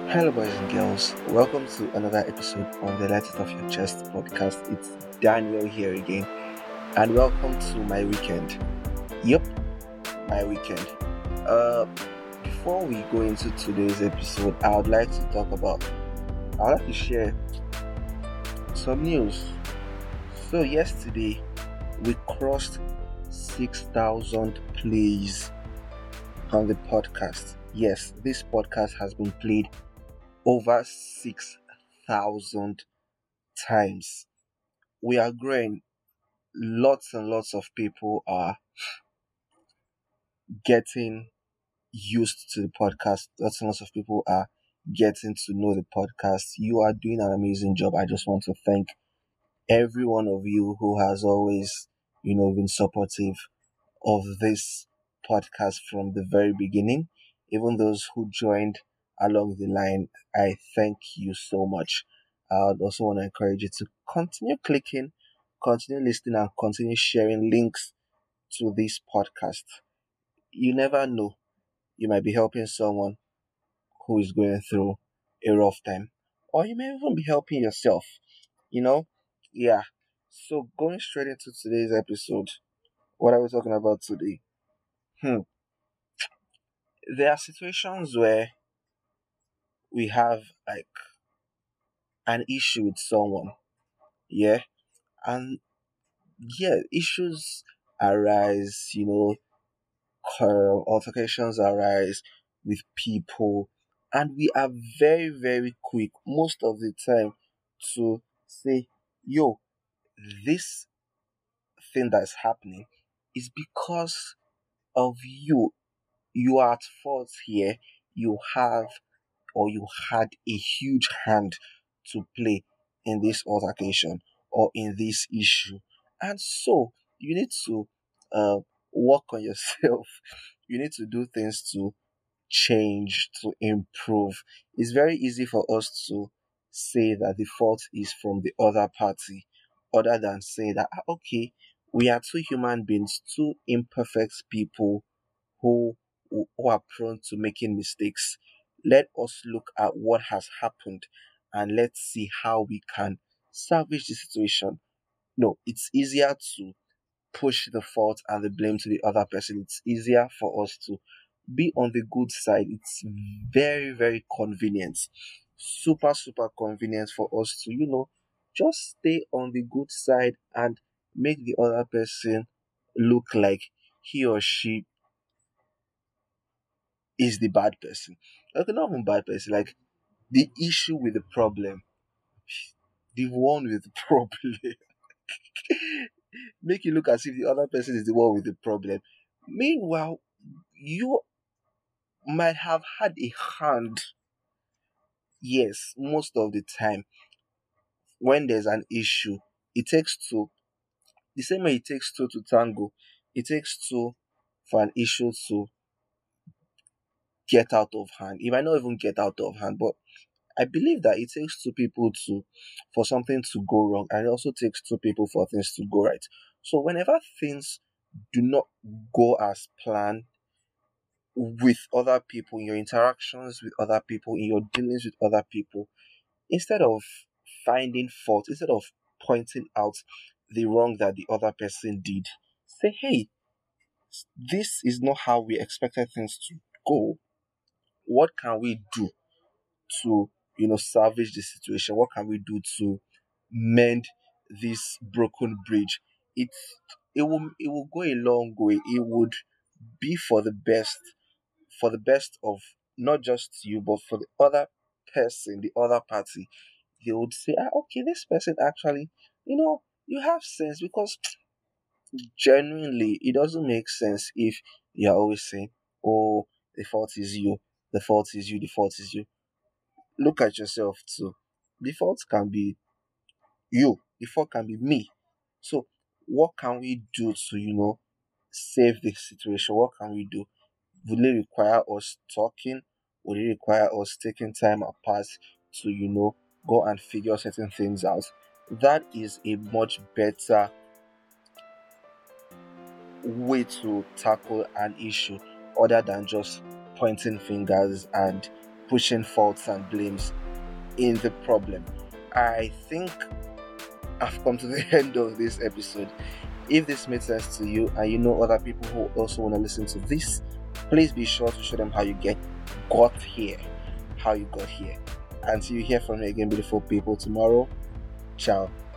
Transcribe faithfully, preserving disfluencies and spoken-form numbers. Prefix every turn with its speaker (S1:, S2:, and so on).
S1: Hello, boys and girls. Welcome to another episode of the Light It Off Your Chest podcast. It's Daniel here again, and welcome to my weekend. Yep, my weekend. Uh, before we go into today's episode, I would like to talk about. I would like to share some news. So yesterday, we crossed six thousand plays on the podcast. Yes, this podcast has been played over six thousand times. We are growing. Lots and lots of people are getting used to the podcast. Lots and lots of people are getting to know the podcast. You are doing an amazing job. I just want to thank every one of you who has always, you know, been supportive of this podcast from the very beginning. Even those who joined along the line, I thank you so much. I would also want to encourage you to continue clicking, continue listening, and continue sharing links to this podcast. You never know, you might be helping someone who is going through a rough time, or you may even be helping yourself, you know? Yeah. So, going straight into today's episode, what are we talking about today? Hmm. There are situations where we have like an issue with someone, yeah, and yeah, issues arise, you know, uh, altercations arise with people, and we are very, very quick most of the time to say, yo, this thing that's happening is because of you. You are at fault here. You have or you had a huge hand to play in this altercation or in this issue. And so you need to uh, work on yourself. You need to do things to change, to improve. It's very easy for us to say that the fault is from the other party, other than say that, "Ah, okay, we are two human beings, two imperfect people who, who who are prone to making mistakes. Let us look at what has happened and let's see how we can salvage the situation." No, it's easier to push the fault and the blame to the other person. It's easier for us to be on the good side. It's very, very convenient. Super, super convenient for us to, you know, just stay on the good side and make the other person look like he or she is the bad person. Okay, not even bad person, like the issue with the problem, the one with the problem. Make you look as if the other person is the one with the problem. Meanwhile, you might have had a hand. Yes, most of the time when there's an issue, it takes two. The same way it takes two to tango, it takes two for an issue to get out of hand. It might not even get out of hand, but I believe that it takes two people to for something to go wrong, and it also takes two people for things to go right. So whenever things do not go as planned with other people, in your interactions with other people, in your dealings with other people, instead of finding fault, instead of pointing out the wrong that the other person did, say, hey, this is not how we expected things to go. What can we do to, you know, salvage the situation? What can we do to mend this broken bridge? It it will it will go a long way. It would be for the best, for the best of not just you, but for the other person, the other party. They would say, ah, okay, this person actually, you know, you have sense, because genuinely, it doesn't make sense if you're always saying, oh, the fault is you, the fault is you, the fault is you. Look at yourself too. The fault can be you, the fault can be me. So, what can we do to, you know, save this situation? What can we do? Will it require us talking? Will it require us taking time apart to, you know, go and figure certain things out? That is a much better way to tackle an issue other than just pointing fingers and pushing faults and blames in the problem. I think I've come to the end of this episode. If this made sense to you and you know other people who also want to listen to this, please be sure to show them how you get got here. How you got here. Until you hear from me again, beautiful people, tomorrow. Ciao.